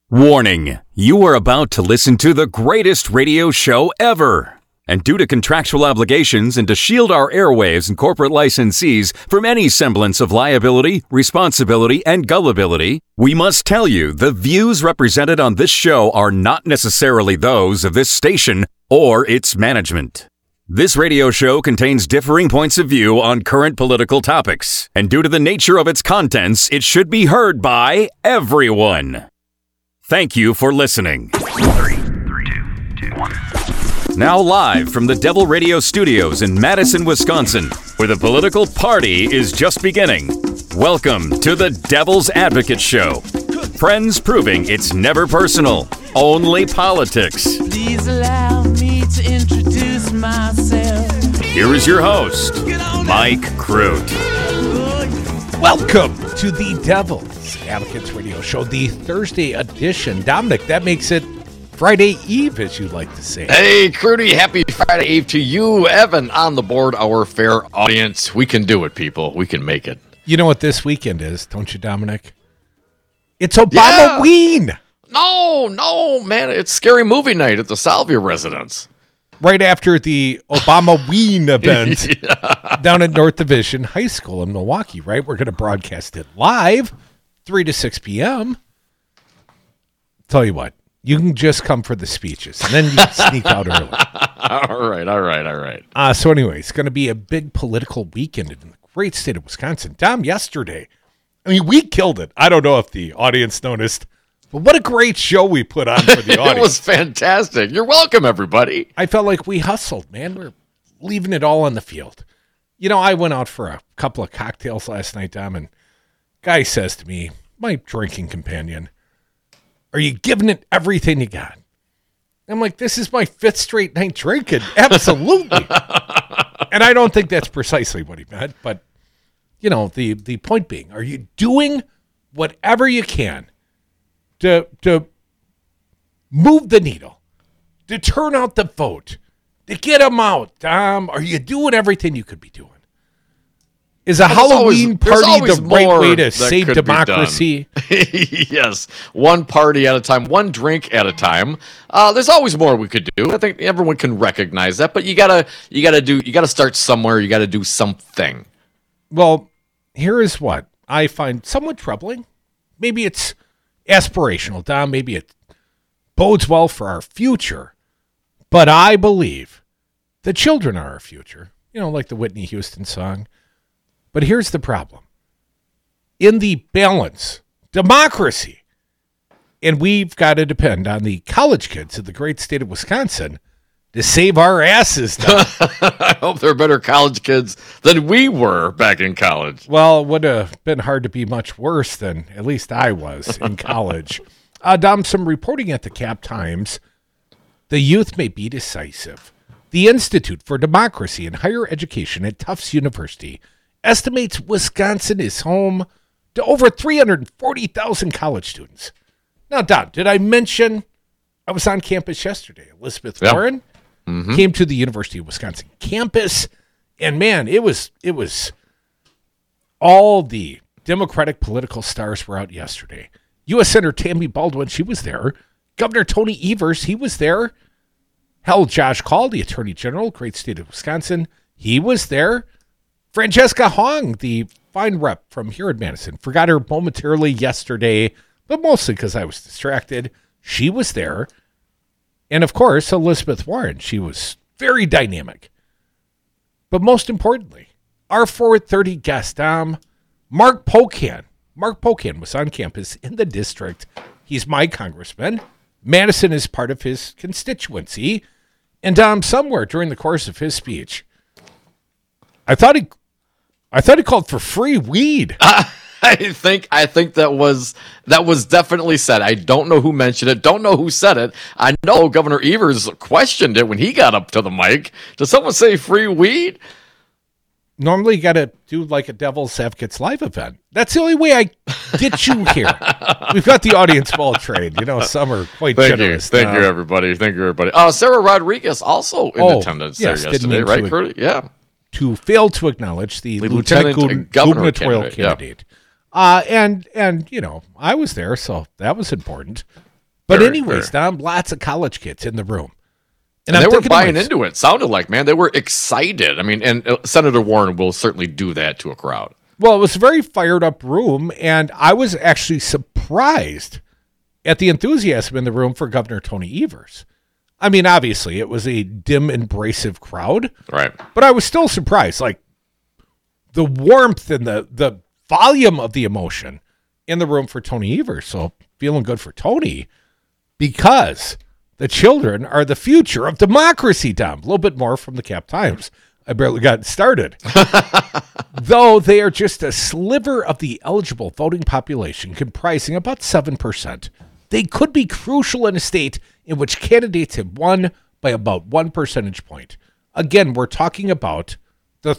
Warning, you are about to listen to the greatest radio show ever. And due to contractual obligations and to shield our airwaves and corporate licensees from any semblance of liability, responsibility, and gullibility, we must tell you the views represented on this show are not necessarily those of this station or its management. This radio show contains differing points of view on current political topics, and due to the nature of its contents, it should be heard by everyone. Thank you for listening. 3, 2, 1. Now live from the Devil Radio Studios in Madison, Wisconsin, where the political party is just beginning. Welcome to the Devil's Advocate Show. Friends proving it's never personal, only politics. Please allow me to introduce myself. Here is your host, Mike Crute. Welcome to the Devil's Advocates Radio Show, the Thursday edition. Dominic, that makes it Friday Eve, as you like to say. Hey, Crudy, happy Friday Eve to you, Evan, on the board, our fair audience. We can do it, people. We can make it. You know what this weekend is, don't you, Dominic? It's Obama-ween. Yeah. No, man. It's scary movie night at the Salvia residence. Right after the Obama-ween event down at North Division High School in Milwaukee, right? We're going to broadcast it live, 3 to 6 p.m. Tell you what, you can just come for the speeches, and then you can sneak out early. All right. So anyway, it's going to be a big political weekend in the great state of Wisconsin. Dom, yesterday, I mean, we killed it. I don't know if the audience noticed, but what a great show we put on for the audience. It was fantastic. You're welcome, everybody. I felt like we hustled, man. We're leaving it all on the field. You know, I went out for a couple of cocktails last night, Dom, and guy says to me, my drinking companion, are you giving it everything you got? I'm like, this is my 5th straight night drinking. Absolutely. And I don't think that's precisely what he meant, but, you know, the point being, are you doing whatever you can to move the needle, to turn out the vote, to get them out? Are you doing everything you could be doing? Is a Halloween party the right way to save democracy? Yes, one party at a time, one drink at a time. There's always more we could do. I think everyone can recognize that, but you gotta start somewhere. You gotta do something. Well, here is what I find somewhat troubling. Maybe it's aspirational, Dom. Maybe it bodes well for our future. But I believe the children are our future. You know, like the Whitney Houston song. But here's the problem. In the balance, democracy, and we've got to depend on the college kids of the great state of Wisconsin to save our asses, Dom. I hope they're better college kids than we were back in college. Well, it would have been hard to be much worse than at least I was in college. Dom, some reporting at the Cap Times. The youth may be decisive. The Institute for Democracy and Higher Education at Tufts University estimates Wisconsin is home to over 340,000 college students. Now, Dom, did I mention I was on campus yesterday? Elizabeth Warren came to the University of Wisconsin campus, and man, it was all the Democratic political stars were out yesterday. U.S. Senator Tammy Baldwin, she was there. Governor Tony Evers, he was there. Hell, Josh Kaul, the Attorney General, great state of Wisconsin, he was there. Francesca Hong, the fine rep from here in Madison, forgot her momentarily yesterday, but mostly because I was distracted. She was there. And of course, Elizabeth Warren, she was very dynamic. But most importantly, our 430 guest, Mark Pocan. Mark Pocan was on campus in the district. He's my congressman. Madison is part of his constituency. And somewhere during the course of his speech, I thought he called for free weed. I think that was definitely said. I don't know who mentioned it. Don't know who said it. I know Governor Evers questioned it when he got up to the mic. Did someone say free weed? Normally you got to do like a Devil's Advocates live event. That's the only way I get you here. We've got the audience well trained. You know, some are quite generous. Thank you, everybody. Sarah Rodriguez also in attendance there yesterday, right, Curdy? Yeah. To fail to acknowledge the lieutenant gubernatorial candidate. And you know, I was there, so that was important. But Very, anyways, very. Dom, lots of college kids in the room. And I'm they were thinking to buying myself, into it. Sounded like, man, they were excited. I mean, and Senator Warren will certainly do that to a crowd. Well, it was a very fired up room, and I was actually surprised at the enthusiasm in the room for Governor Tony Evers. I mean, obviously, it was a dim, abrasive crowd, Right. but I was still surprised. Like, the warmth and the volume of the emotion in the room for Tony Evers. So, feeling good for Tony because the children are the future of democracy, Tom. A little bit more from the Cap Times. I barely got started. Though they are just a sliver of the eligible voting population, comprising about 7%, they could be crucial in a state in which candidates have won by about 1 percentage point. Again, we're talking about the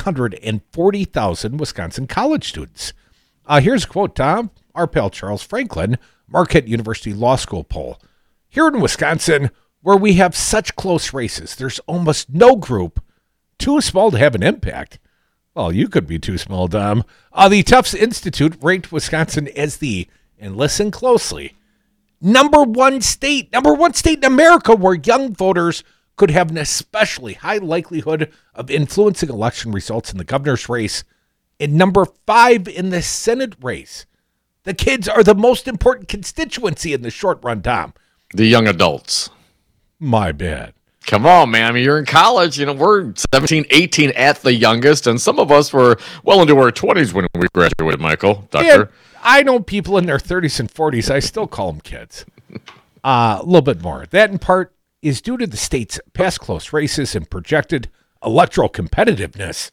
340,000 Wisconsin college students. Here's a quote, Tom. Our pal Charles Franklin, Marquette University Law School poll. Here in Wisconsin, where we have such close races, there's almost no group too small to have an impact. Well, you could be too small, Dom. The Tufts Institute ranked Wisconsin as the, and listen closely, number one state in America where young voters could have an especially high likelihood of influencing election results in the governor's race, and number 5 in the Senate race. The kids are the most important constituency in the short run, Dom. The young adults. My bad. Come on, man. I mean, you're in college. You know, we're 17, 18 at the youngest, and some of us were well into our 20s when we graduated, Michael, Doctor. And I know people in their 30s and 40s. I still call them kids. A little bit more. That, in part, is due to the state's past close races and projected electoral competitiveness.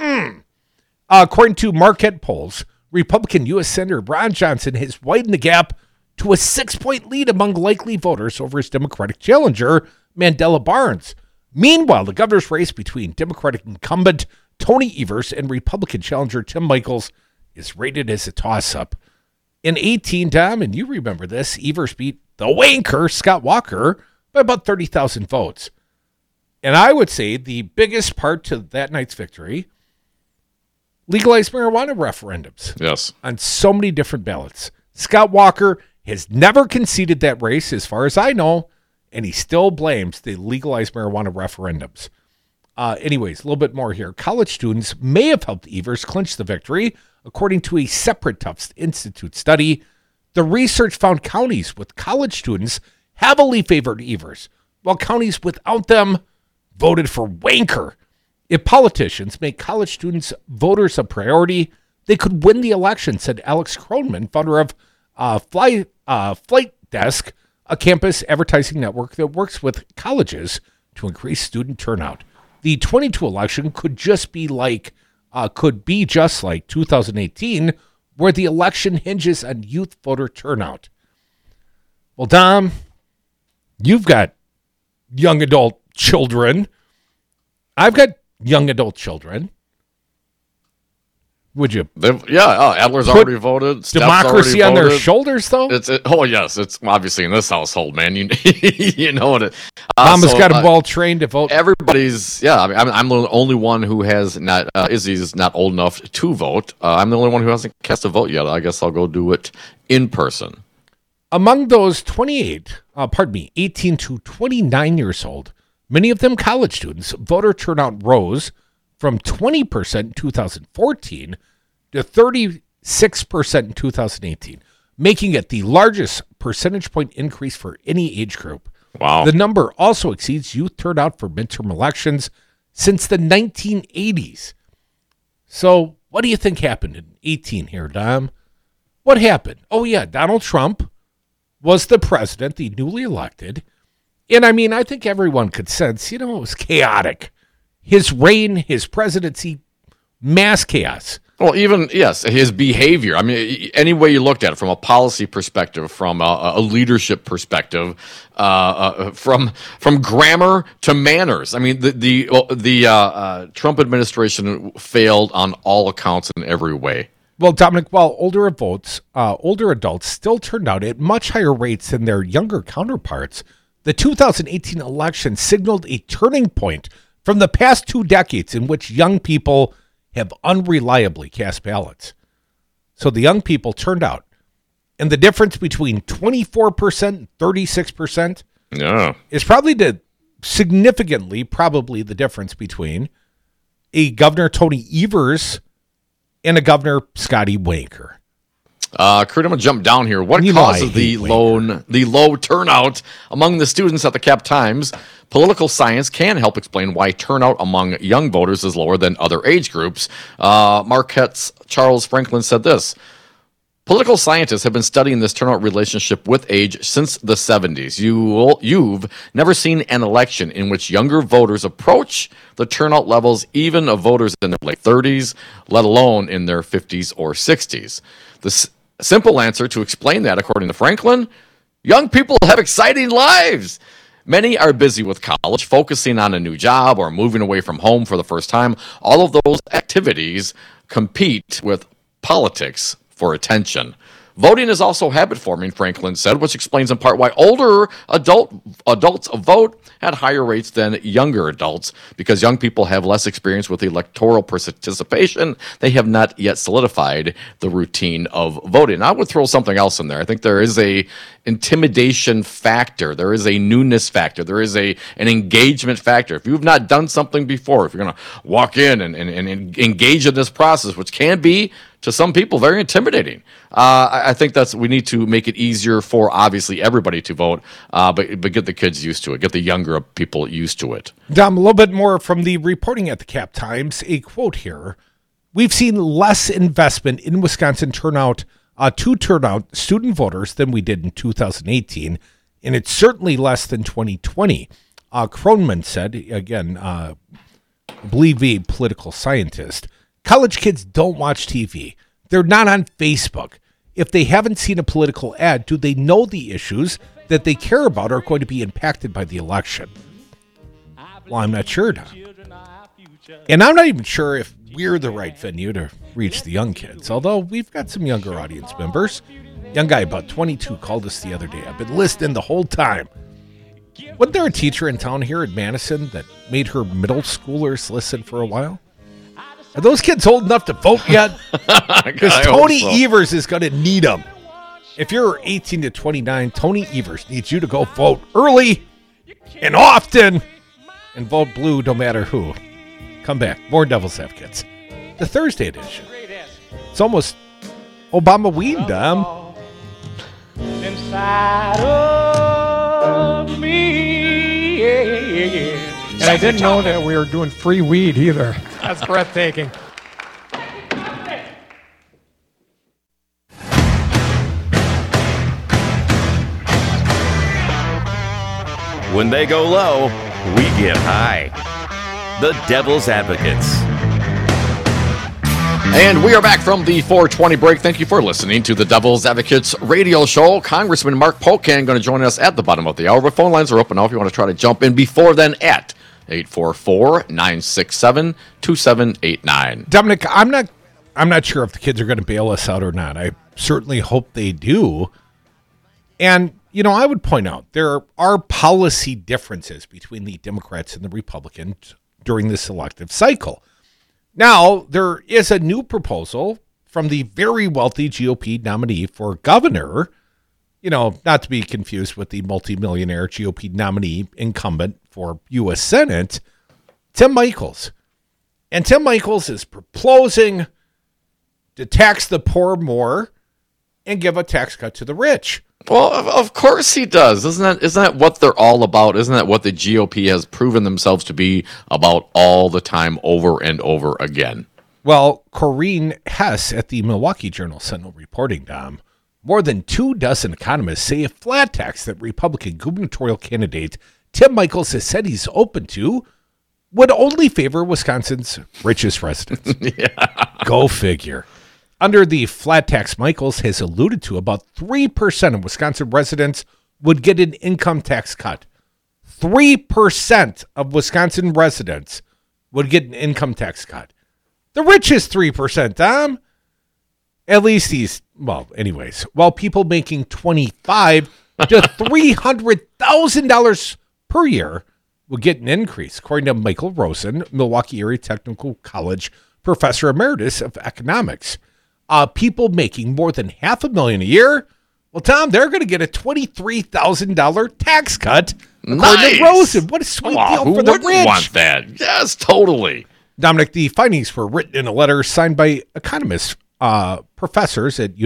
According to Marquette polls, Republican U.S. Senator Ron Johnson has widened the gap to a 6-point lead among likely voters over his Democratic challenger, Mandela Barnes. Meanwhile, the governor's race between Democratic incumbent Tony Evers and Republican challenger Tim Michels is rated as a toss-up. In 18, Dom, and you remember this, Evers beat the wanker Scott Walker by about 30,000 votes. And I would say the biggest part to that night's victory, legalized marijuana referendums. Yes. On so many different ballots. Scott Walker has never conceded that race, as far as I know, and he still blames the legalized marijuana referendums. Anyways, a little bit more here. College students may have helped Evers clinch the victory, according to a separate Tufts Institute study. The research found counties with college students heavily favored Evers, while counties without them voted for wanker. If politicians make college students voters a priority, they could win the election, said Alex Kronman, founder of Flight Desk, a campus advertising network that works with colleges to increase student turnout. The 22 election could be just like 2018, where the election hinges on youth voter turnout. Well, Dom, you've got young adult children. I've got young adult children. Would you Adler's already voted. Steph's democracy already on their voted. shoulders, though? Yes, it's obviously in this household, man. You know what it. Mama's got them well trained to vote. Everybody's, I mean, I'm the only one who has not. Izzy's not old enough to vote. I'm the only one who hasn't cast a vote yet. I guess I'll go do it in person. Among those 18 to 29 years old, many of them college students, voter turnout rose from 20% in 2014 to 36% in 2018, making it the largest percentage point increase for any age group. Wow. The number also exceeds youth turnout for midterm elections since the 1980s. So what do you think happened in 18 here, Dom? What happened? Oh, yeah, Donald Trump was the president, the newly elected. And I mean, I think everyone could sense, it was chaotic. His reign, his presidency, mass chaos. Well, his behavior. I mean, any way you looked at it, from a policy perspective, from a leadership perspective, from grammar to manners. I mean, the Trump administration failed on all accounts in every way. Well, Dominic, while older adults still turned out at much higher rates than their younger counterparts, the 2018 election signaled a turning point from the past 2 decades in which young people have unreliably cast ballots. So the young people turned out And the difference between 24% and 36% Yeah. is probably significantly the difference between a Governor Tony Evers and a Governor Scotty Wanker. Kurt, I'm going to jump down here. What causes the low turnout among the students at the Cap Times? Political science can help explain why turnout among young voters is lower than other age groups. Marquette's Charles Franklin said this. Political scientists have been studying this turnout relationship with age since the 70s. You've never seen an election in which younger voters approach the turnout levels even of voters in their late 30s, let alone in their 50s or 60s. The simple answer to explain that, according to Franklin, young people have exciting lives. Many are busy with college, focusing on a new job or moving away from home for the first time. All of those activities compete with politics for attention. Voting is also habit-forming, Franklin said, which explains in part why older adults vote at higher rates than younger adults. Because young people have less experience with electoral participation, they have not yet solidified the routine of voting. I would throw something else in there. I think there is a intimidation factor. There is a newness factor. There is an engagement factor. If you've not done something before, if you're going to walk in and engage in this process, which can be, to some people, very intimidating. I think we need to make it easier for, obviously, everybody to vote, but get the kids used to it, get the younger people used to it. Dom, a little bit more from the reporting at the Cap Times. A quote here. We've seen less investment in Wisconsin turnout student voters than we did in 2018, and it's certainly less than 2020. Kronman said, again, I believe a political scientist, college kids don't watch TV. They're not on Facebook. If they haven't seen a political ad, do they know the issues that they care about are going to be impacted by the election? Well, I'm not sure, Tom. And I'm not even sure if we're the right venue to reach the young kids, although we've got some younger audience members. Young guy, about 22, called us the other day. I've been listening the whole time. Wasn't there a teacher in town here at Madison that made her middle schoolers listen for a while? Are those kids old enough to vote yet? Because Tony Evers is going to need them. If you're 18 to 29, Tony Evers needs you to go vote early and often and vote blue no matter who. Come back. More Devil's Advocates. The Thursday edition. It's almost Obama weed, Dom. Inside of me, yeah. And I didn't know that we were doing free weed either. That's breathtaking. When they go low, we get high. The Devil's Advocates. And we are back from the 420 break. Thank you for listening to the Devil's Advocates radio show. Congressman Mark Pocan going to join us at the bottom of the hour. But phone lines are open now if you want to try to jump in before then at 844-967-2789. Dominic, I'm not sure if the kids are going to bail us out or not. I certainly hope they do. And, I would point out there are policy differences between the Democrats and the Republicans during this elective cycle. Now, there is a new proposal from the very wealthy GOP nominee for governor, not to be confused with the multimillionaire GOP nominee incumbent for U.S. Senate, Tim Michels. And Tim Michels is proposing to tax the poor more and give a tax cut to the rich. Well, of course he does. Isn't that what they're all about? Isn't that what the GOP has proven themselves to be about all the time, over and over again? Well, Corrine Hess at the Milwaukee Journal-Sentinel reporting, Dom, more than 24 economists say a flat tax that Republican gubernatorial candidate Tim Michels has said he's open to would only favor Wisconsin's richest residents. Yeah. Go figure. Under the flat tax Michels has alluded to, about 3% of Wisconsin residents would get an income tax cut. 3% of Wisconsin residents would get an income tax cut. The richest 3%, Tom. At least anyways, while people making $25,000 to $300,000 per year will get an increase, according to Michael Rosen, Milwaukee Area Technical College professor emeritus of economics. People making more than $500,000 a year Well, Tom, they're going to get a $23,000 tax cut. According Nice. to Rosen. What a sweet deal Who for the wouldn't rich. want that? Yes, totally. Dominic, the findings were written in a letter signed by economists, professors at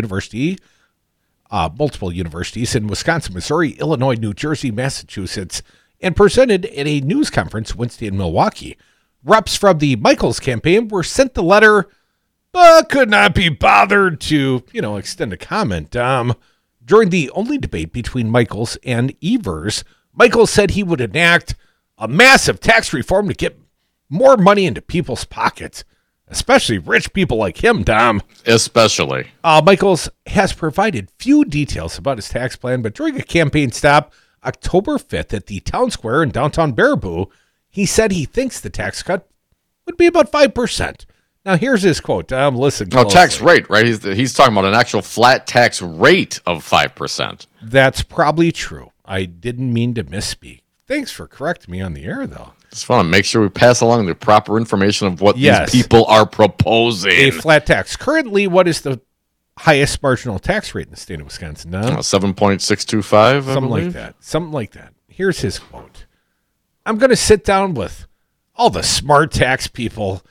multiple universities in Wisconsin, Missouri, Illinois, New Jersey, Massachusetts, and presented at a news conference Wednesday in Milwaukee. Reps from the Michaels campaign were sent the letter, but could not be bothered to, extend a comment. During the only debate between Michaels and Evers, Michaels said he would enact a massive tax reform to get more money into people's pockets, especially rich people like him, Tom. Especially. Michaels has provided few details about his tax plan, but during a campaign stop October 5th at the Town Square in downtown Baraboo, he said he thinks the tax cut would be about 5%. Now, here's his quote. Listen No, closely. tax rate, right? He's talking about an actual flat tax rate of 5%. That's probably true. I didn't mean to misspeak. Thanks for correcting me on the air, though. Just want to make sure we pass along the proper information of what Yes. these people are proposing. A flat tax. Currently, what is the highest marginal tax rate in the state of Wisconsin? Now? 7.625, I Something believe. like that. Something like that. Here's his quote. I'm going to sit down with all the smart tax people,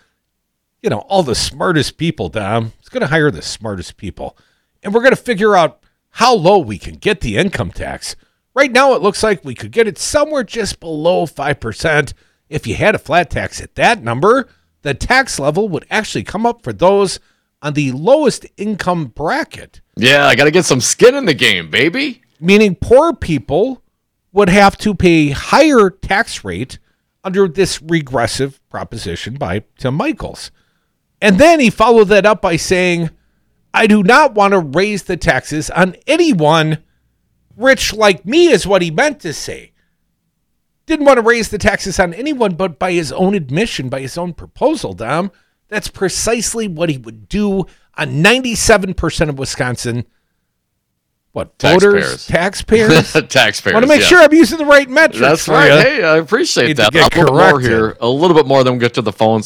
all the smartest people, Dom. It's going to hire the smartest people. And we're going to figure out how low we can get the income tax. Right now, it looks like we could get it somewhere just below 5%. If you had a flat tax at that number, the tax level would actually come up for those on the lowest income bracket. Yeah, I got to get some skin in the game, baby. Meaning poor people would have to pay higher tax rate under this regressive proposition by Tim Michaels. And then he followed that up by saying, I do not want to raise the taxes on anyone rich like me, is what he meant to say. Didn't want to raise the taxes on anyone, but by his own admission, by his own proposal, Dom, that's precisely what he would do on 97% of Wisconsin. What, voters? Taxpayers? Taxpayers. Want to make yeah. sure I'm using the right metrics. That's for right. you. Hey, I appreciate Need to that. get A little bit more corrected. here. A little bit more, then we'll get to the phones,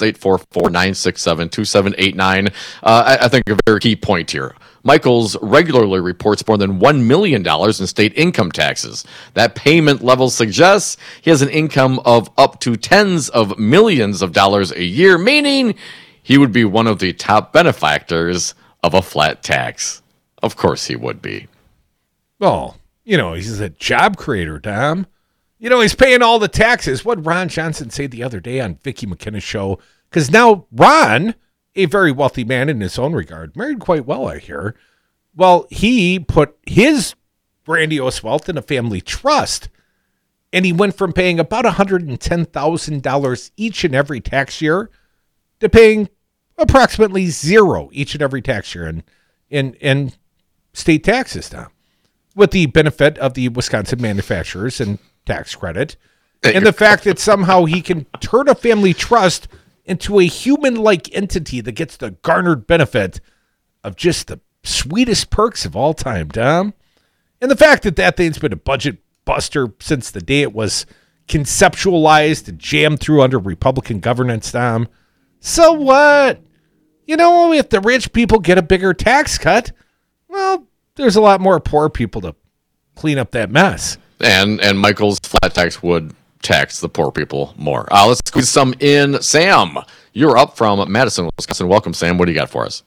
844-967-2789. I think a very key point here. Michaels regularly reports more than $1 million in state income taxes. That payment level suggests he has an income of up to tens of millions of dollars a year, meaning he would be one of the top benefactors of a flat tax. Of course he would be. Well, he's a job creator, Tom. He's paying all the taxes. What did Ron Johnson say the other day on Vicki McKenna's show? Because now Ron, a very wealthy man in his own regard, married quite well, I hear. Well, he put his grandiose wealth in a family trust, and he went from paying about $110,000 each and every tax year to paying approximately zero each and every tax year in state taxes now, with the benefit of the Wisconsin manufacturers and tax credit, and the fact that somehow he can turn a family trust into a human-like entity that gets the garnered benefit of just the sweetest perks of all time, Dom. And the fact that thing's been a budget buster since the day it was conceptualized and jammed through under Republican governance, Dom. So what? If the rich people get a bigger tax cut, well, there's a lot more poor people to clean up that mess. And Michael's flat tax would tax the poor people more. Let's squeeze some in. Sam, you're up from Madison, Wisconsin. Welcome, Sam. What do you got for us?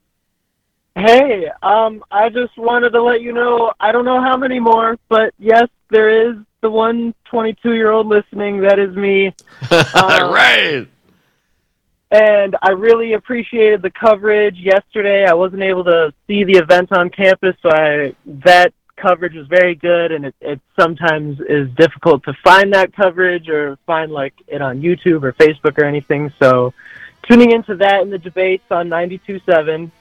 Hey, I just wanted to let you know, I don't know how many more, but yes, there is the one 22-year-old listening. That is me. Right. And I really appreciated the coverage yesterday. I wasn't able to see the event on campus, so that coverage was very good, and it sometimes is difficult to find that coverage or find it on YouTube or Facebook or anything. So tuning into that in the debates on 92.7.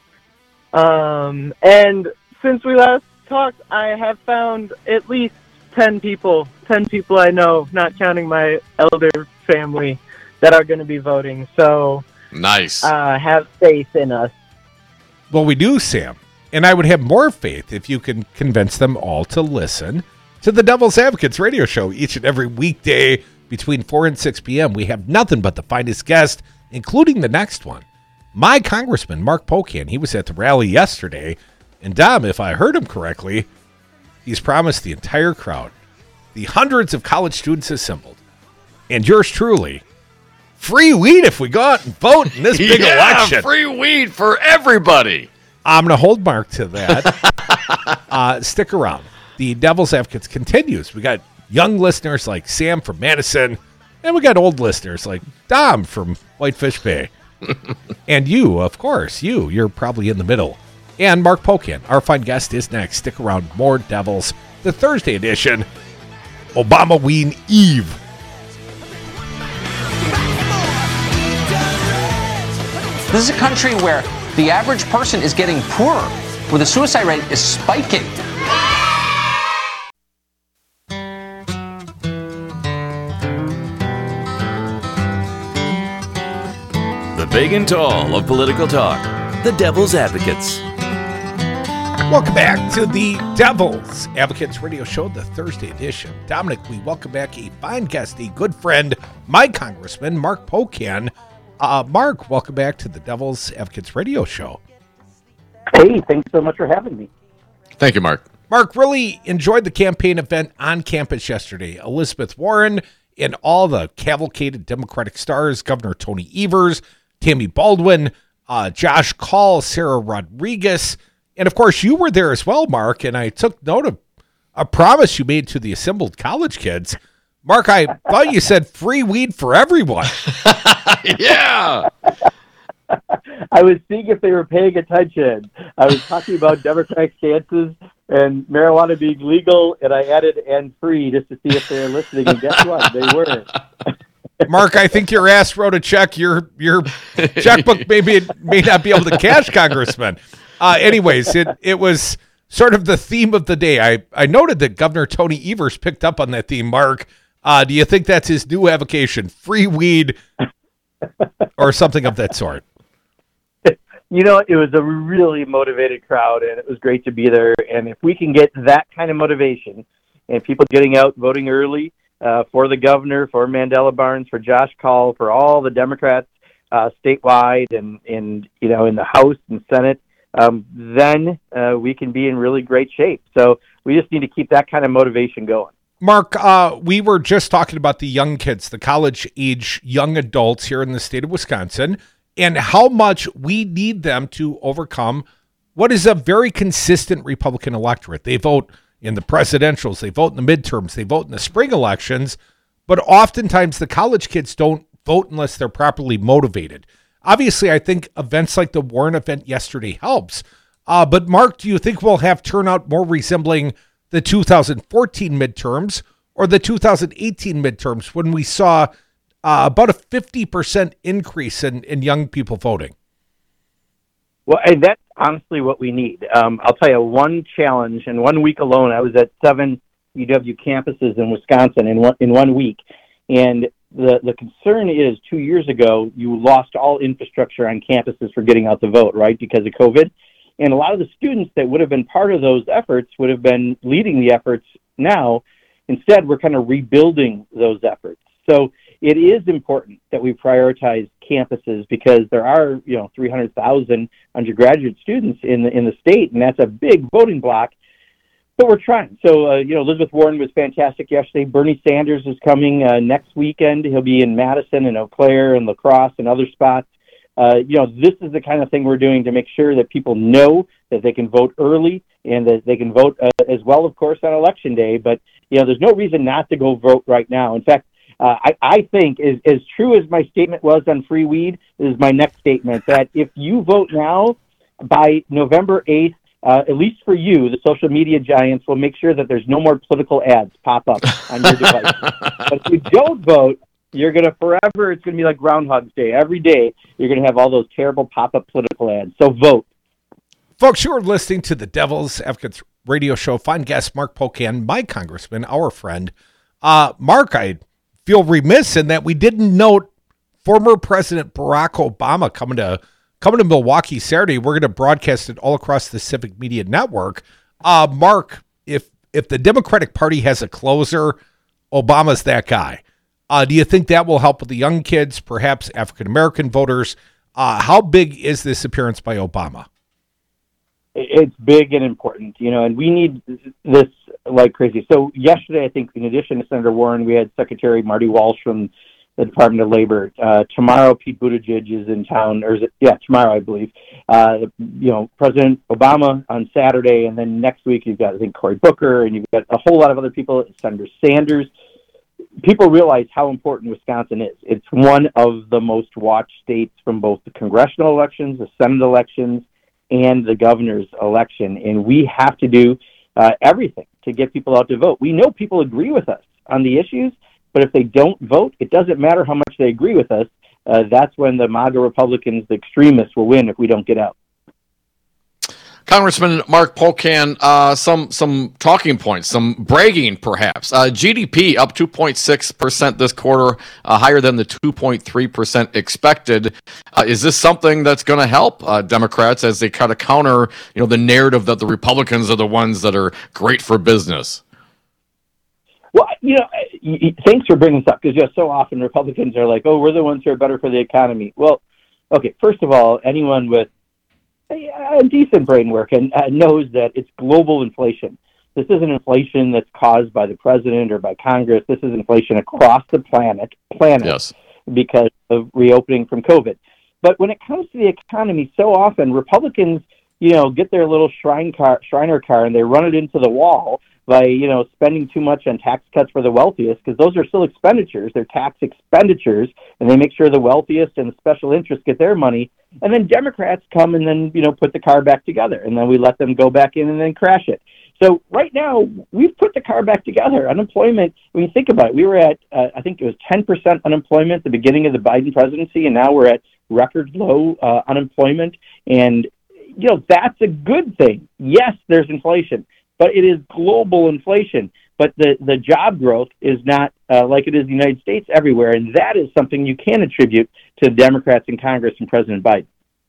And since we last talked, I have found at least 10 people I know, not counting my elder family, that are going to be voting. So Nice. have faith in us. Well, we do, Sam. And I would have more faith if you can convince them all to listen to the Devil's Advocates radio show each and every weekday between 4 and 6 p.m. We have nothing but the finest guests, including the next one. My Congressman, Mark Pocan, he was at the rally yesterday. And Dom, if I heard him correctly, he's promised the entire crowd, the hundreds of college students assembled, and yours truly, free weed if we go out and vote in this big election. Free weed for everybody. I'm going to hold Mark to that. Stick around. The Devil's Advocates continues. We got young listeners like Sam from Madison, and we got old listeners like Dom from Whitefish Bay. And you, of course, you're probably in the middle. And Mark Pocan, our fine guest, is next. Stick around. More Devils, the Thursday edition, Obama-Ween Eve. This is a country where the average person is getting poorer, where the suicide rate is spiking. The big and tall of political talk, the Devil's Advocates. Welcome back to the Devil's Advocates Radio Show, the Thursday edition. Dominic, we welcome back a fine guest, a good friend, my congressman, Mark Pocan. Mark, welcome back to the Devil's Advocates Radio Show. Hey, thanks so much for having me. Thank you, Mark. Mark, really enjoyed the campaign event on campus yesterday. Elizabeth Warren and all the cavalcaded Democratic stars, Governor Tony Evers, Tammy Baldwin, Josh Kaul, Sarah Rodriguez, and of course you were there as well, Mark, and I took note of a promise you made to the assembled college kids. Mark, I thought you said free weed for everyone. Yeah. I was seeing if they were paying attention. I was talking about Democratic stances and marijuana being legal, and I added "and free" just to see if they were listening, and guess what? They were. Mark, I think your ass wrote a check. Your checkbook may not be able to cash, Congressman. Anyways, it was sort of the theme of the day. I noted that Governor Tony Evers picked up on that theme, Mark. Do you think that's his new avocation, free weed or something of that sort? You know, it was a really motivated crowd, and it was great to be there. And if we can get that kind of motivation and people getting out voting early for the governor, for Mandela Barnes, for Josh Kaul, for all the Democrats statewide and in the House and Senate, then we can be in really great shape. So we just need to keep that kind of motivation going. Mark, we were just talking about the young kids, the college-age young adults here in the state of Wisconsin, and how much we need them to overcome what is a very consistent Republican electorate. They vote in the presidentials, they vote in the midterms, they vote in the spring elections, but oftentimes the college kids don't vote unless they're properly motivated. Obviously, I think events like the Warren event yesterday helps. But Mark, do you think we'll have turnout more resembling the 2014 midterms or the 2018 midterms when we saw about a 50% increase in young people voting? Well, and that's honestly what we need. I'll tell you one challenge. In 1 week alone, I was at 7 UW campuses in Wisconsin in 1 week. And the concern is 2 years ago, you lost all infrastructure on campuses for getting out the vote, right, because of COVID. And a lot of the students that would have been part of those efforts would have been leading the efforts now. Instead, we're kind of rebuilding those efforts. So it is important that we prioritize campuses because there are, 300,000 undergraduate students in the state, and that's a big voting block. But we're trying. So, Elizabeth Warren was fantastic yesterday. Bernie Sanders is coming next weekend. He'll be in Madison and Eau Claire and La Crosse and other spots. This is the kind of thing we're doing to make sure that people know that they can vote early and that they can vote as well, of course, on Election Day. But, there's no reason not to go vote right now. In fact, I think as true as my statement was on free weed is my next statement, that if you vote now, by November 8th, at least for you, the social media giants will make sure that there's no more political ads pop up on your device. But if you don't vote, you're going to forever, it's going to be like Groundhog's Day. Every day, you're going to have all those terrible pop-up political ads. So vote. Folks, you are listening to the Devil's Advocates Radio Show. Fine guest, Mark Pocan, my congressman, our friend. Mark, I feel remiss in that we didn't note former President Barack Obama coming to Milwaukee Saturday. We're going to broadcast it all across the Civic Media Network. Mark, if the Democratic Party has a closer, Obama's that guy. Do you think that will help with the young kids, perhaps African-American voters? How big is this appearance by Obama? it's big and important, and we need this like crazy. So yesterday, I think, in addition to Senator Warren, we had Secretary Marty Walsh from the Department of Labor. Tomorrow, Pete Buttigieg is in town, tomorrow, I believe. President Obama on Saturday, and then next week you've got, I think, Cory Booker, and you've got a whole lot of other people, Senator Sanders. People realize how important Wisconsin is. It's one of the most watched states from both the congressional elections, the Senate elections, and the governor's election, and we have to do everything to get people out to vote. We know people agree with us on the issues, but if they don't vote, it doesn't matter how much they agree with us. That's when the MAGA Republicans, the extremists, will win if we don't get out. Congressman Mark Pocan, some talking points, some bragging perhaps. GDP up 2.6% this quarter, higher than the 2.3% expected. Is this something that's going to help Democrats as they kind of counter, the narrative that the Republicans are the ones that are great for business? Well, thanks for bringing this up, because so often Republicans are like, oh, we're the ones who are better for the economy. Well, okay, first of all, anyone with a decent brain work and knows that it's global inflation. This isn't inflation that's caused by the president or by Congress. This is inflation across the planet yes, because of reopening from COVID. But when it comes to the economy, so often Republicans, get their little Shriner car and they run it into the wall by, spending too much on tax cuts for the wealthiest, because those are still expenditures. They're tax expenditures, and they make sure the wealthiest and the special interests get their money. And then Democrats come and then, put the car back together, and then we let them go back in and then crash it. So right now, we've put the car back together. Unemployment, when you think about it, we were at, I think it was 10% unemployment at the beginning of the Biden presidency, and now we're at record low unemployment. And, that's a good thing. Yes, there's inflation, but it is global inflation. But the job growth is not like it is in the United States everywhere, and that is something you can attribute to the Democrats in Congress and President Biden.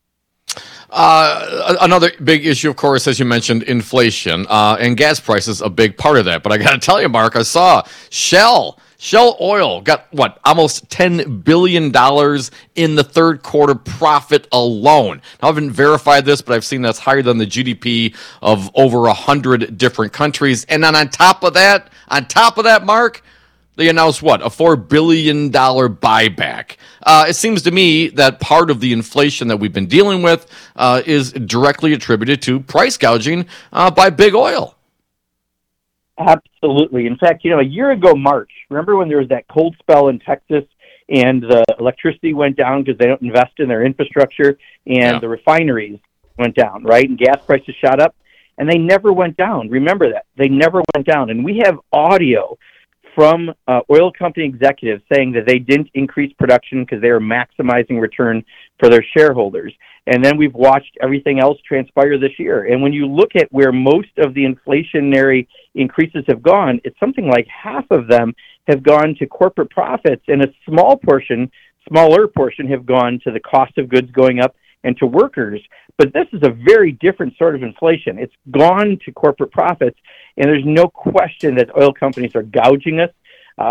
Another big issue, of course, as you mentioned, inflation, and gas prices, a big part of that. But I got to tell you, Mark, I saw Shell Oil got, almost $10 billion in the third quarter profit alone. Now, I haven't verified this, but I've seen that's higher than the GDP of over 100 different countries. And then on top of that, Mark, they announced a $4 billion buyback. It seems to me that part of the inflation that we've been dealing with is directly attributed to price gouging by big oil. Absolutely. In fact, a year ago, March, remember when there was that cold spell in Texas and the electricity went down because they don't invest in their infrastructure, and the refineries went down, right? And gas prices shot up, and they never went down. Remember that. They never went down. And we have audio from oil company executives saying that they didn't increase production because they were maximizing return for their shareholders. And then we've watched everything else transpire this year. And when you look at where most of the inflationary increases have gone, it's something like half of them have gone to corporate profits, and a smaller portion have gone to the cost of goods going up and to workers. But this is a very different sort of inflation. It's gone to corporate profits, and there's no question that oil companies are gouging us.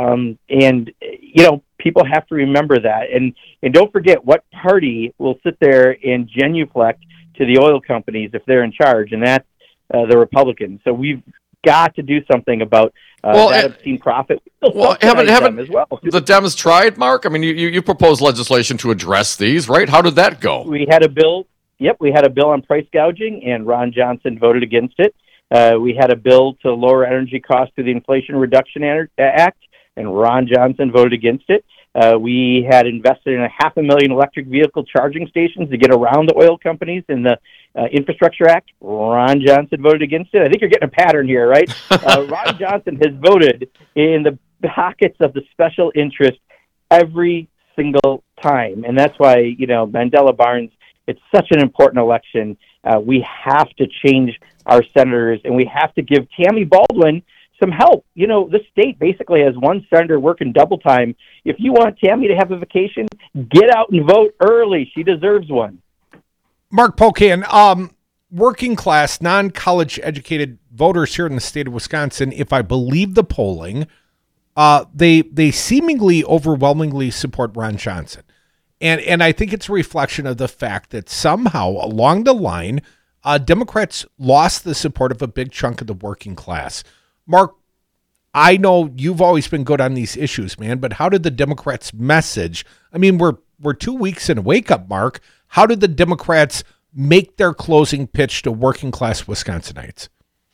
People have to remember that. And don't forget what party will sit there and genuflect to the oil companies if they're in charge, and that's the Republicans. So we've got to do something about that obscene profit. Haven't as well. The Dems tried, Mark? I mean, you proposed legislation to address these, right? How did that go? We had a bill. Yep, we had a bill on price gouging, and Ron Johnson voted against it. We had a bill to lower energy costs through the Inflation Reduction Act, and Ron Johnson voted against it. We had invested in 500,000 electric vehicle charging stations to get around the oil companies in the Infrastructure Act. Ron Johnson voted against it. I think you're getting a pattern here, right? Ron Johnson has voted in the pockets of the special interest every single time. And that's why, Mandela Barnes, it's such an important election. We have to change our senators, and we have to give Tammy Baldwin some help. The state basically has one senator working double time. If you want Tammy to have a vacation, get out and vote early. She deserves one. Mark Pocan, working class, non-college educated voters here in the state of Wisconsin, if I believe the polling, they seemingly overwhelmingly support Ron Johnson. And I think it's a reflection of the fact that somehow along the line, Democrats lost the support of a big chunk of the working class. Mark, I know you've always been good on these issues, man, but how did the Democrats' message, I mean, we're 2 weeks in a wake-up, Mark. How did the Democrats make their closing pitch to working class Wisconsinites?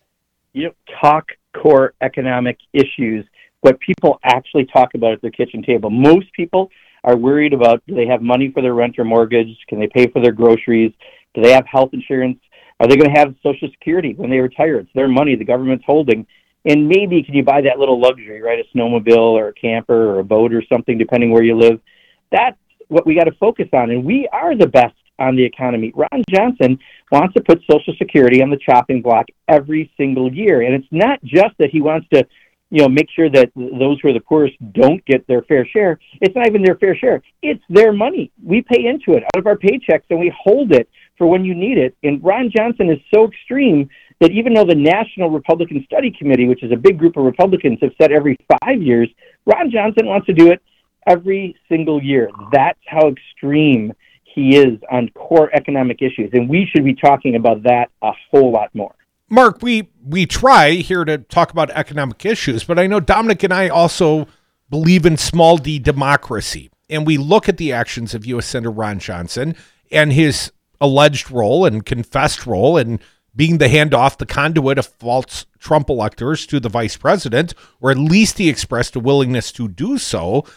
Talk core economic issues, what people actually talk about at their kitchen table. Most people are worried about, do they have money for their rent or mortgage? Can they pay for their groceries? Do they have health insurance? Are they going to have Social Security when they retire? It's their money the government's holding. And maybe can you buy that little luxury, right? A snowmobile or a camper or a boat or something, depending where you live. That's what we got to focus on. And we are the best on the economy. Ron Johnson wants to put Social Security on the chopping block every single year. And it's not just that he wants to, make sure that those who are the poorest don't get their fair share. It's not even their fair share. It's their money. We pay into it out of our paychecks, and we hold it for when you need it. And Ron Johnson is so extreme that even though the National Republican Study Committee, which is a big group of Republicans, have said every 5 years, Ron Johnson wants to do it every single year. That's how extreme he is on core economic issues, and we should be talking about that a whole lot more. Mark, we try here to talk about economic issues, but I know Dominic and I also believe in small d democracy, and we look at the actions of U.S. Senator Ron Johnson and his alleged role and confessed role in being the handoff, the conduit of false Trump electors to the vice president, or at least he expressed a willingness to do so.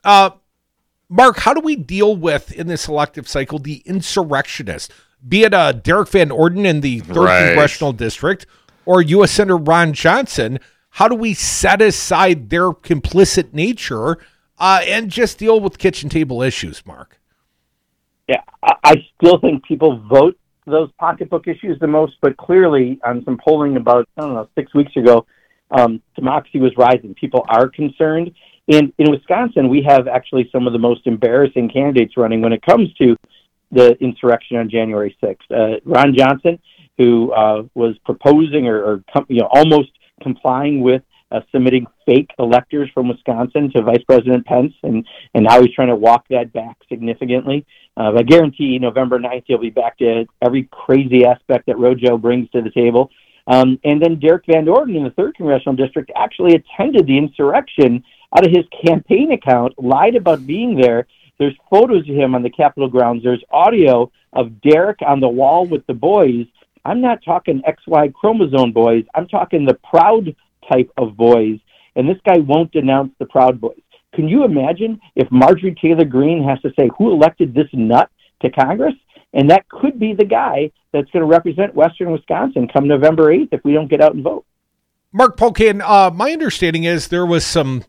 Mark, how do we deal with, in this elective cycle, the insurrectionists, be it Derek Van Orden in the 3rd Congressional District or U.S. Senator Ron Johnson? How do we set aside their complicit nature and just deal with kitchen table issues, Mark? Yeah, I still think people vote those pocketbook issues the most, but clearly on some polling about, 6 weeks ago, democracy was rising. People are concerned. And in Wisconsin, we have actually some of the most embarrassing candidates running when it comes to the insurrection on January 6th. Ron Johnson, who was proposing or almost complying with submitting fake electors from Wisconsin to Vice President Pence, and now he's trying to walk that back significantly. I guarantee November 9th, he'll be back to every crazy aspect that Rojo brings to the table. And then Derek Van Orden in the 3rd Congressional District actually attended the insurrection out of his campaign account, lied about being there. There's photos of him on the Capitol grounds. There's audio of Derek on the wall with the boys. I'm not talking XY chromosome boys. I'm talking the Proud type of boys. And this guy won't denounce the Proud Boys. Can you imagine if Marjorie Taylor Greene has to say who elected this nut to Congress? And that could be the guy that's going to represent Western Wisconsin come November 8th if we don't get out and vote. Mark Polkin, my understanding is there was some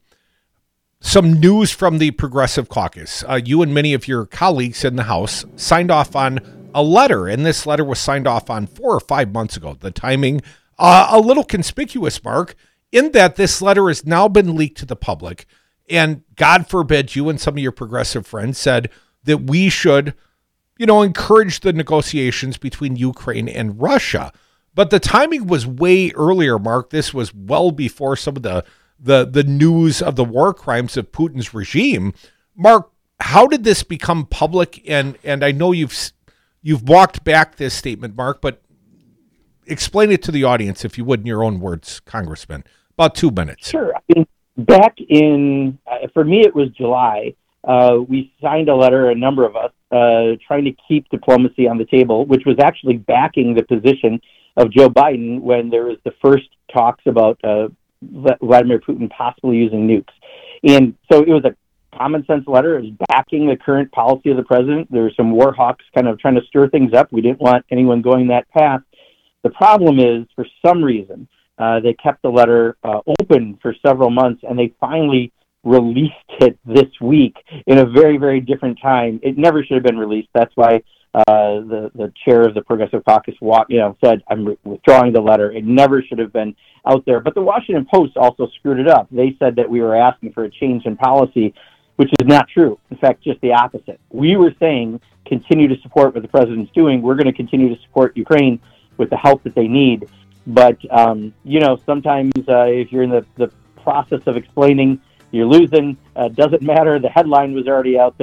news from the Progressive Caucus. You and many of your colleagues in the House signed off on a letter, and this letter was signed off on 4 or 5 months ago. The timing, a little conspicuous, Mark, in that this letter has now been leaked to the public, and God forbid you and some of your progressive friends said that we should, encourage the negotiations between Ukraine and Russia. But the timing was way earlier, Mark. This was well before some of the news of the war crimes of Putin's regime. Mark, how did this become public? And I know you've walked back this statement, Mark, but explain it to the audience, if you would, in your own words, Congressman. About 2 minutes. Sure. Back in, for me, it was July. We signed a letter, a number of us, trying to keep diplomacy on the table, which was actually backing the position of Joe Biden when there was the first talks about Vladimir Putin possibly using nukes. And so it was a common sense letter. It was backing the current policy of the president. There were some war hawks kind of trying to stir things up. We didn't want anyone going that path. The problem is, for some reason, they kept the letter open for several months, and they finally released it this week in a very, very different time. It never should have been released. That's why the chair of the Progressive Caucus said, I'm withdrawing the letter. It never should have been out there. But the Washington Post also screwed it up. They said that we were asking for a change in policy, which is not true. In fact, just the opposite. We were saying, continue to support what the president's doing. We're going to continue to support Ukraine with the help that they need. But, sometimes if you're in the process of explaining, you're losing. Doesn't matter. The headline was already out there.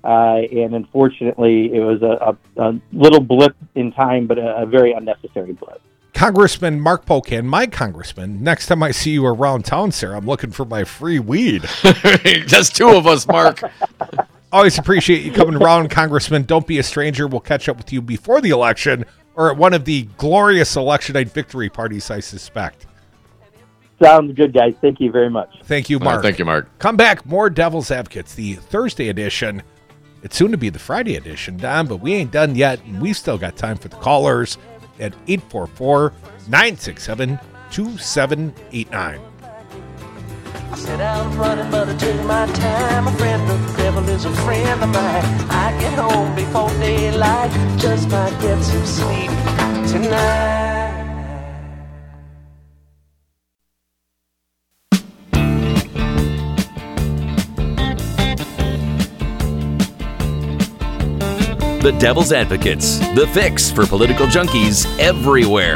and unfortunately, it was a little blip in time, but a very unnecessary blip. Congressman Mark Pocan, my congressman, next time I see you around town, sir, I'm looking for my free weed. Just two of us, Mark. Always appreciate you coming around, Congressman. Don't be a stranger. We'll catch up with you before the election or at one of the glorious election night victory parties, I suspect. Sounds good, guys. Thank you very much. Thank you, Mark. Thank you, Mark. Come back. More Devil's Advocates, the Thursday edition. It's soon to be the Friday edition, Don, but we ain't done yet, and we've still got time for the callers at 844-967-2789. I said I'm running, but I took my time. A friend of the devil is a friend of mine. I get home before daylight, just might get some sleep tonight. The Devil's Advocates, the fix for political junkies everywhere.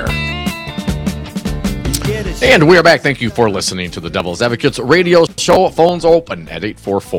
And we are back. Thank you for listening to the Devil's Advocates radio show. Phones open at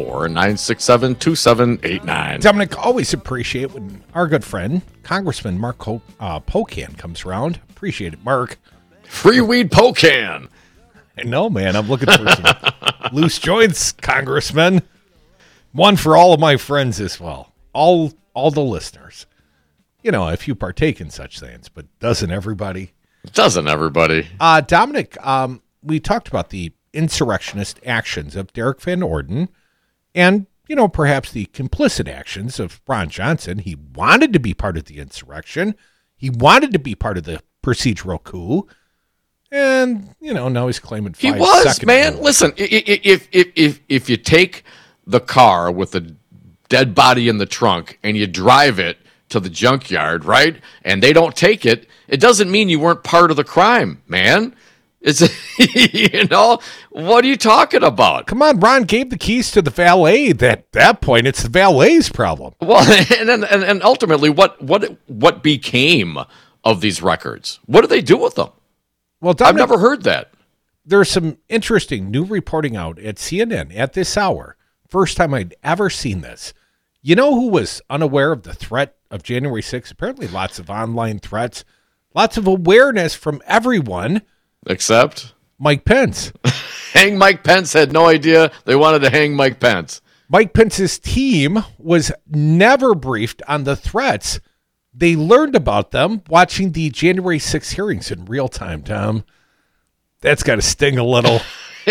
844-967-2789. Dominic, always appreciate when our good friend, Congressman Mark Pocan, comes around. Appreciate it, Mark. Free weed Pocan. I know, man. I'm looking for some loose joints, Congressman. One for all of my friends as well. All the listeners. You know, if you partake in such things, but doesn't everybody? Doesn't everybody? Dominic, we talked about the insurrectionist actions of Derek Van Orden and, you know, perhaps the complicit actions of Ron Johnson. He wanted to be part of the insurrection. He wanted to be part of the procedural coup. And, you know, now he's claiming 5 He was, seconds. man. Listen, if you take the car with the dead body in the trunk and you drive it to the junkyard, right? And they don't take it, it doesn't mean you weren't part of the crime, man. It's, you know, what are you talking about? Come on, Ron gave the keys to the valet. At that point, it's the valet's problem. Well, and ultimately, what became of these records? What do they do with them? Well, Dominic, I've never heard that. There's some interesting new reporting out at CNN at this hour. First time I'd ever seen this. You know who was unaware of the threat of January 6th? Apparently lots of online threats, lots of awareness from everyone. Except? Mike Pence. Hang Mike Pence had no idea they wanted to hang Mike Pence. Mike Pence's team was never briefed on the threats. They learned about them watching the January 6th hearings in real time, Tom. That's got to sting a little.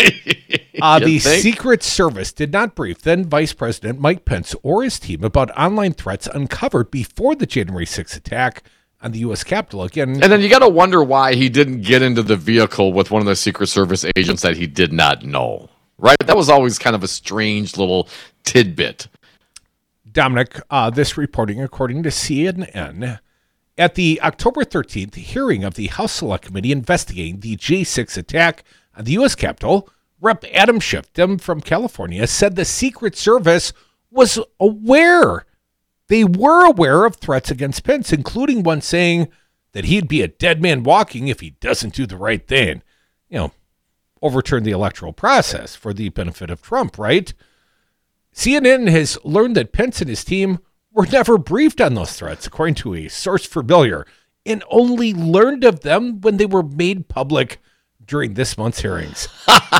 The Secret Service did not brief then Vice President Mike Pence or his team about online threats uncovered before the January 6th attack on the U.S. Capitol. Again, and then you got to wonder why he didn't get into the vehicle with one of the Secret Service agents that he did not know, right? That was always kind of a strange little tidbit. Dominic, this reporting, according to CNN, at the October 13th hearing of the House Select Committee investigating the J6 attack on the U.S. Capitol, Rep. Adam Schiff from California said the Secret Service was aware. They were aware of threats against Pence, including one saying that he'd be a dead man walking if he doesn't do the right thing. You know, overturn the electoral process for the benefit of Trump, right? CNN has learned that Pence and his team were never briefed on those threats, according to a source familiar, and only learned of them when they were made public during this month's hearings.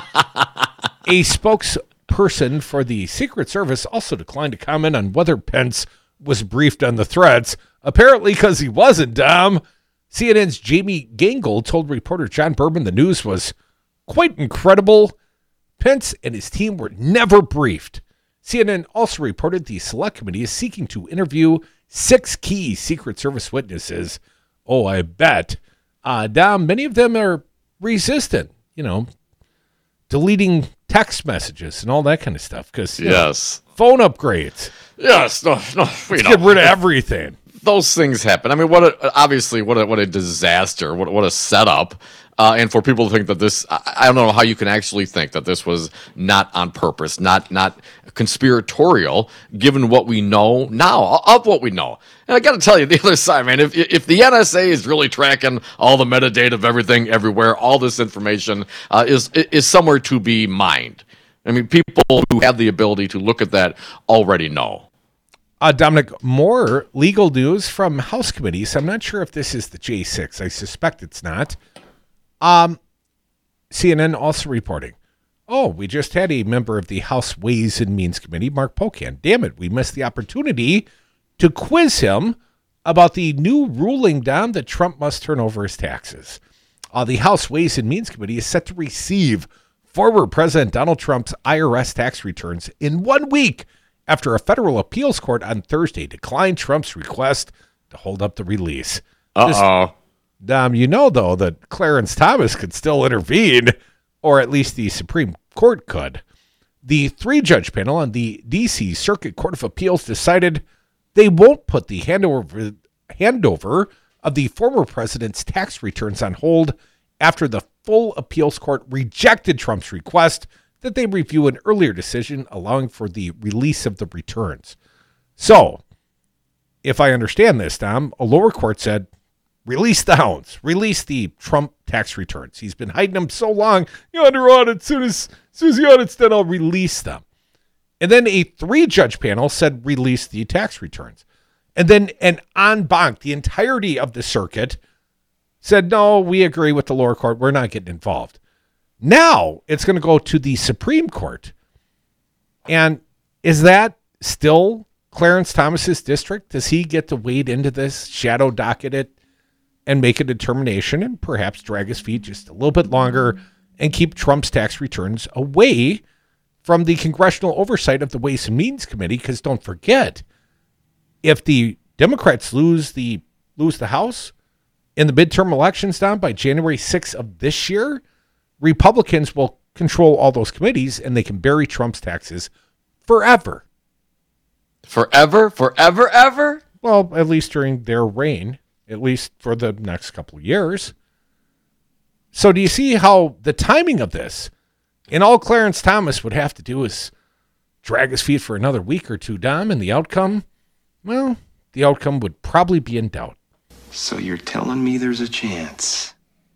A spokesperson for the Secret Service also declined to comment on whether Pence was briefed on the threats, apparently because he wasn't, Dom. CNN's Jamie Gangle told reporter John Berman the news was quite incredible. Pence and his team were never briefed. CNN also reported the Select Committee is seeking to interview 6 key Secret Service witnesses. Oh, I bet. Dom, many of them are resistant, you know, deleting text messages and all that kind of stuff. Because yes, phone upgrades. Yes, no, get rid of everything. Those things happen. I mean, what a disaster. What a setup. And for people to think that this, I don't know how you can actually think that this was not on purpose, not conspiratorial, given what we know now, of what we know. And I got to tell you, the other side, man, if the NSA is really tracking all the metadata of everything, everywhere, all this information is somewhere to be mined. I mean, people who have the ability to look at that already know. Dominic, more legal news from House committees. I'm not sure if this is the J6. I suspect it's not. CNN also reporting, we just had a member of the House Ways and Means Committee, Mark Pocan. Damn it, we missed the opportunity to quiz him about the new ruling, Dom, that Trump must turn over his taxes. The House Ways and Means Committee is set to receive former President Donald Trump's IRS tax returns in 1 week after a federal appeals court on Thursday declined Trump's request to hold up the release. Dom, you know, though, that Clarence Thomas could still intervene, or at least the Supreme Court could. The 3-judge panel on the D.C. Circuit Court of Appeals decided they won't put the handover of the former president's tax returns on hold after the full appeals court rejected Trump's request that they review an earlier decision allowing for the release of the returns. So, if I understand this, Dom, a lower court said, release the hounds, release the Trump tax returns. He's been hiding them so long, you're under audit. As soon as the audit's done, I'll release them. And then a 3-judge panel said release the tax returns. And then an en banc, the entirety of the circuit, said, no, we agree with the lower court. We're not getting involved. Now it's going to go to the Supreme Court. And is that still Clarence Thomas's district? Does he get to wade into this, shadow docket it, and make a determination and perhaps drag his feet just a little bit longer and keep Trump's tax returns away from the congressional oversight of the Ways and Means Committee? Because don't forget, if the Democrats lose the House in the midterm elections, Don, by January 6th of this year, Republicans will control all those committees and they can bury Trump's taxes forever. Forever? Forever, ever? Well, at least during their reign, at least for the next couple of years. So do you see how the timing of this, and all Clarence Thomas would have to do is drag his feet for another week or two, Dom, and the outcome, well, the outcome would probably be in doubt. So you're telling me there's a chance?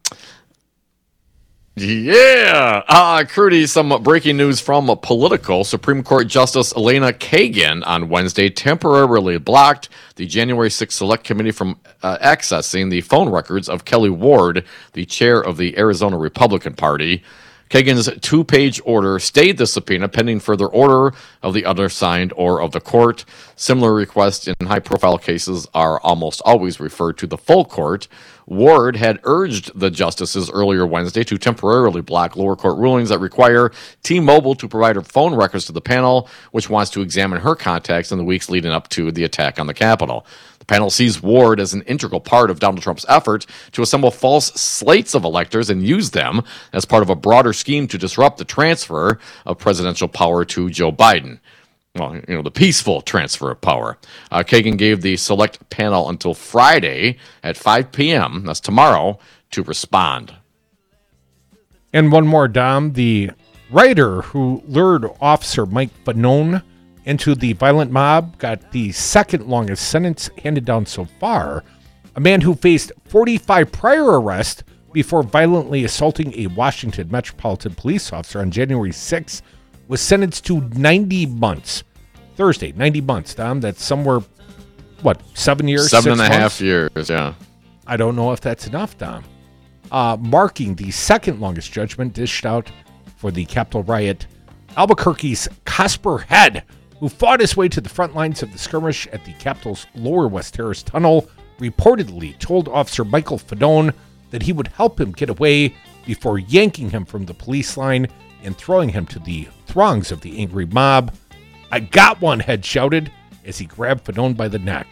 Yeah. Crudy, some breaking news from Politico. Supreme Court Justice Elena Kagan on Wednesday temporarily blocked the January 6th Select Committee from accessing the phone records of Kelly Ward, the chair of the Arizona Republican Party. Kagan's 2-page order stayed the subpoena pending further order of the undersigned or of the court. Similar requests in high-profile cases are almost always referred to the full court. Ward had urged the justices earlier Wednesday to temporarily block lower court rulings that require T-Mobile to provide her phone records to the panel, which wants to examine her contacts in the weeks leading up to the attack on the Capitol. The panel sees Ward as an integral part of Donald Trump's effort to assemble false slates of electors and use them as part of a broader scheme to disrupt the transfer of presidential power to Joe Biden. Well, the peaceful transfer of power. Kagan gave the select panel until Friday at 5 p.m., that's tomorrow, to respond. And one more, Dom. The writer who lured Officer Mike Fanone into the violent mob got the second longest sentence handed down so far. A man who faced 45 prior arrests before violently assaulting a Washington Metropolitan Police officer on January 6th was sentenced to 90 months. Thursday, 90 months, Dom. That's somewhere, 7 years? 7.5 years, yeah. I don't know if that's enough, Dom. Marking the second longest judgment dished out for the Capitol riot, Albuquerque's Casper Head, who fought his way to the front lines of the skirmish at the Capitol's Lower West Terrace Tunnel, reportedly told Officer Michael Fanone that he would help him get away before yanking him from the police line and throwing him to the throngs of the angry mob. "I got one," Head shouted as he grabbed Fanone by the neck.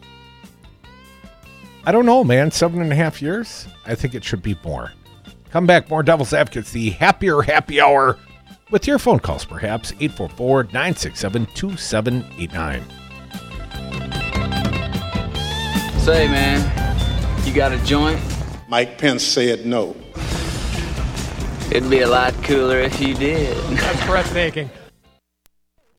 I don't know, man. 7.5 years? I think it should be more. Come back, more Devil's Advocates, the Happier Happy Hour, with your phone calls, perhaps, 844-967-2789. Say, man, you got a joint? Mike Pence said no. It'd be a lot cooler if you did. That's breathtaking.